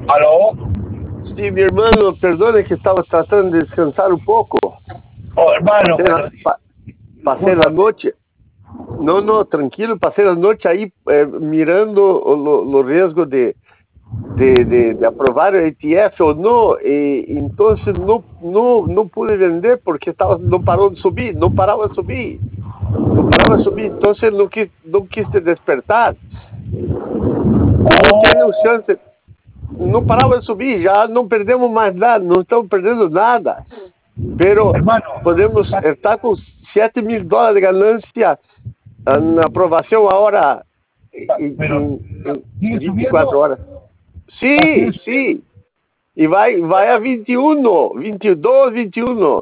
Aló, Sí, mi hermano, perdone que estaba tratando de descansar un poco. oh, hermano, Pasé la, pero pa- pasé la discúlpame. noche. No, no, tranquilo, pasé la noche ahí mirando los riesgos de aprobar el ETF o no. Entonces no pude vender porque no paró de subir, no paraba de subir, no paraba de subir. Entonces no quise despertar. No tiene Oh, chance, no paraba de subir, ya no perdemos más nada, no estamos perdiendo nada. Pero hermano, podemos está, estar con $7,000 de ganancia en aprobación ahora pero en sigue 24 subiendo, horas. sigue Sí, subiendo. sí. Y vai a 21, 22, 21.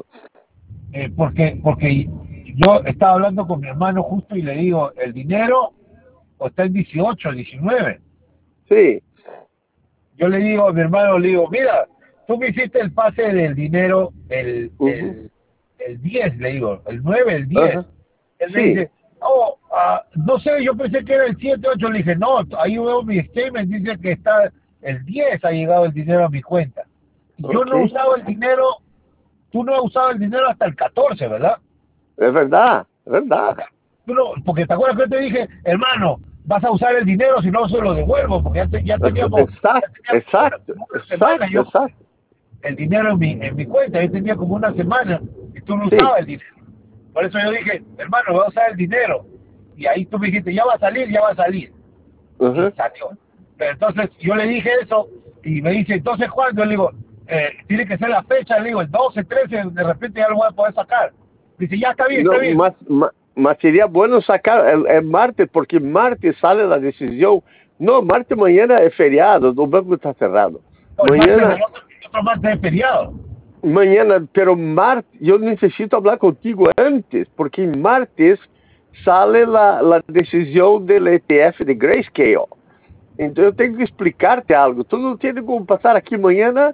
Porque yo estaba hablando con mi hermano justo y le digo, el dinero o está en 18, 19. Sí. Yo le digo a mi hermano, le digo, mira, tú me hiciste el pase del dinero Ujú, el 10, le digo, el 9, el 10. ajá. Él me Sí. dice, oh, no sé, yo pensé que era el 7, 8. Le dije, no, ahí veo mi statement, dice que está el 10, ha llegado el dinero a mi cuenta. Y yo Ok. no usaba el dinero, tú no has usado el dinero hasta el 14, ¿verdad? Es verdad, es verdad. Ok. Tú no, porque te acuerdas que yo te dije, hermano, vas a usar el dinero, si no se lo devuelvo, porque ya Exacto, teníamos exacto, como una semana exacto, yo exacto. el dinero en mi cuenta. Yo tenía como una semana y tú no Sí. usabas el dinero. Por eso yo dije, hermano, voy a usar el dinero. Y ahí tú me dijiste, ya va a salir, ya va a salir. Y Ajá. salió. Pero entonces yo le dije eso y me dice, entonces ¿cuándo? Le digo, tiene que ser la fecha, le digo, el 12, 13, de repente ya lo voy a poder sacar. Dice, ya está bien, está No, bien. mas sería bueno sacar el martes, porque martes sale la decisión. No, martes mañana es feriado, el banco está cerrado. No, Mañana, el otro martes es feriado. mañana, pero martes, yo necesito hablar contigo antes, porque martes sale la decisión del ETF de Grayscale. Entonces yo tengo que explicarte algo. Tú no tienes como pasar aquí mañana.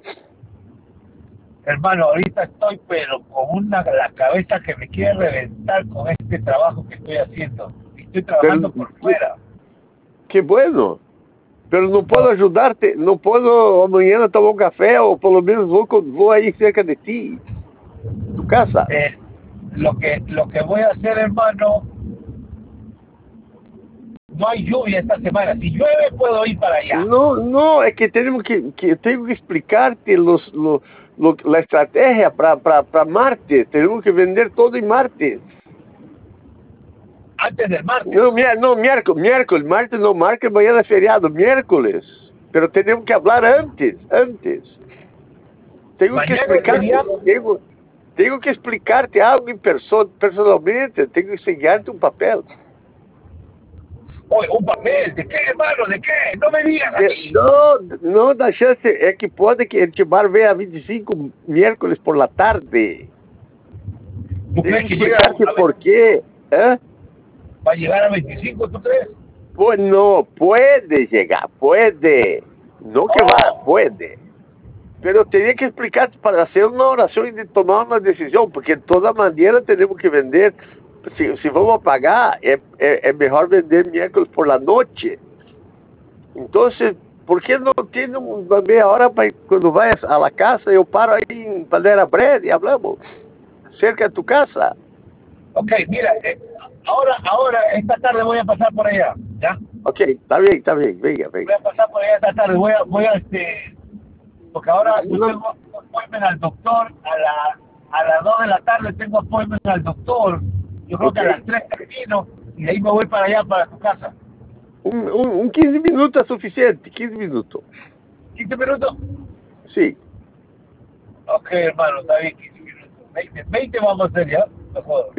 Hermano, ahorita estoy pero con la cabeza que me quiere reventar con este trabajo que estoy haciendo. Estoy Pero trabajando por qué, fuera. qué bueno. Pero no puedo No, ayudarte, no puedo mañana tomar un café o por lo menos voy ahí cerca de ti, tu casa. eh, lo que voy a hacer, hermano, no hay lluvia esta semana. Si llueve, puedo ir para allá. No, no, es que tengo que explicarte la estrategia para martes. Tenemos que vender todo en martes. Antes del martes. No, no, miércoles, martes no, martes mañana es feriado, miércoles. Pero tenemos que hablar antes. Tengo que Mañana es explicarte, feriado. tengo que explicarte algo personalmente, tengo que enseñarte un papel. Oye, un papel. ¿De qué, hermano? ¿De qué? No me digas así. No, no dá chance, é que pode que el Chimar venha a 25 miércoles por la tarde. ¿Tú Tengo crees que que llega explicarte a, por qué. ¿Eh? va a llegar a 25, tú crees? Pues no, puede llegar, puede. No que va, Oh, puede. Pero tenía que explicarte para hacer una oración y de tomar una decisión, porque de toda manera tenemos que vender. Si vamos a pagar, es mejor vender miércoles por la noche. Entonces, ¿por qué no tiene una media hora para cuando vayas a la casa? Yo paro ahí en Panera Bread y hablamos, cerca de tu casa. ok, mira, esta tarde voy a pasar por allá, ¿ya? Ok, está bien, venga, Voy venga. a pasar por allá esta tarde, porque ahora yo No, tengo appointment al doctor a las 2 de la tarde tengo appointment al doctor, yo creo ok, que a las 3 termino y de ahí me voy para allá, para tu casa. un 15 minutos es suficiente, 15 minutos. 15 minutos, Sí. ok hermano, está bien, 15 minutos, 20 vamos a hacer ya, no jodas.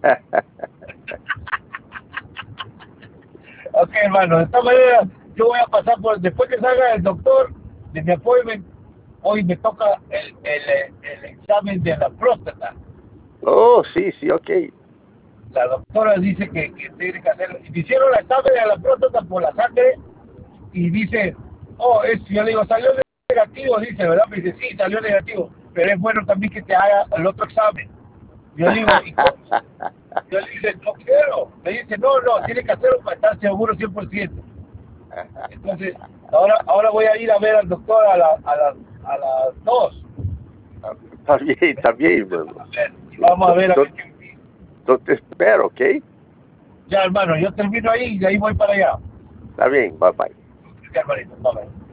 Ok hermano, de esta manera yo voy a pasar por, después que salga el doctor de mi appointment, hoy me toca el examen de la próstata. Oh, sí, sí, ok. La doctora dice que tiene que hacer, me hicieron la examen de la próstata por la sangre y dice, oh, yo le digo, salió negativo, dice, ¿verdad? Me dice, sí, salió negativo, pero es bueno también que te haga el otro examen. Yo le digo, ¿y cómo? Yo le dije, no quiero. Me dice, no, no, tiene que hacerlo para estar seguro 100%. Entonces, ahora voy a ir a ver al doctor a las 2. Está bien, hermano. Vamos a ver a ver qué me dice. Yo te espero, ¿ok? Ya, hermano, yo termino ahí y de ahí voy para allá. Está bien, bye bye. Ya, hermanito, bye, bye.